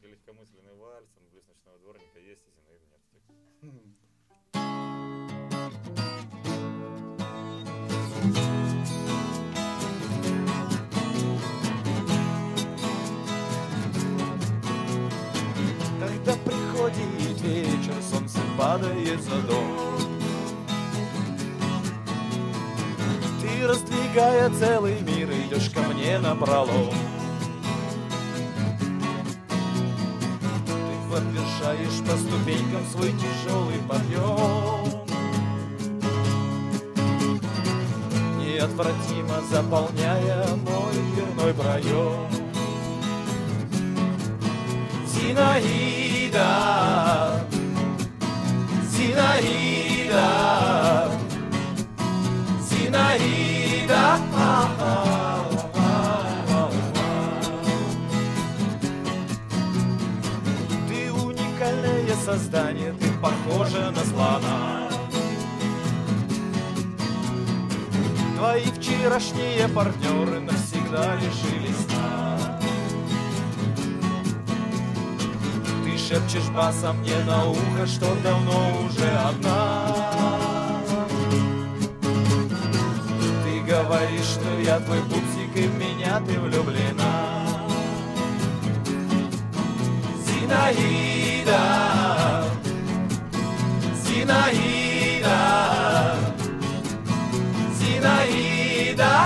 музыка легкомысленный вальс, блюз ночного дворника есть, и Зинаиды нет. Когда приходит вечер, солнце падает за дом, ты, раздвигая целый мир, идешь ко мне напролом. Ты подвершаешь по ступенькам свой тяжелый подъем, неотвратимо заполняя мой дверной проем. Зинаида, Зинаида, Зинаида, ты уникальное создание, ты похожа на слона. Твои вчерашние партнеры навсегда лишились сна. Ты шепчешь басом мне на ухо, что давно уже одна. Ты говоришь, что я твой пупсик, и в меня ты влюблена. Зинаида, Зинаида, Зинаида,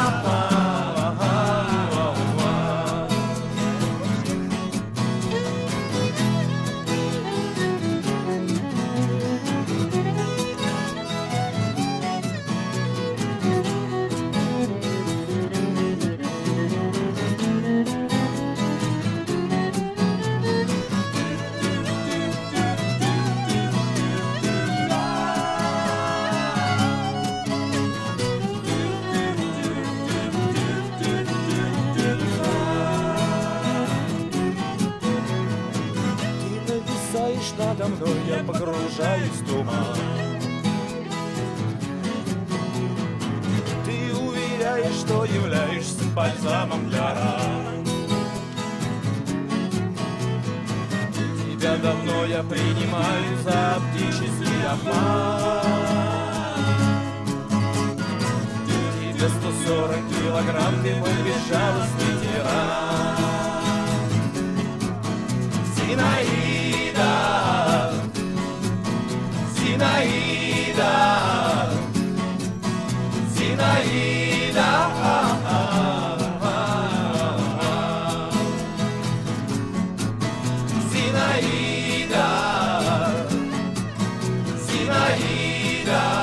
надо мной, я погружаюсь в туман. Ты уверяешь, что являешься бальзамом для ран. Тебя давно я принимаю за оптический обман. Тебе 140 килограмм, ты мой безжалостный тиран. Зинаида, Зинаида, Зинаида, Зинаида, Зинаида.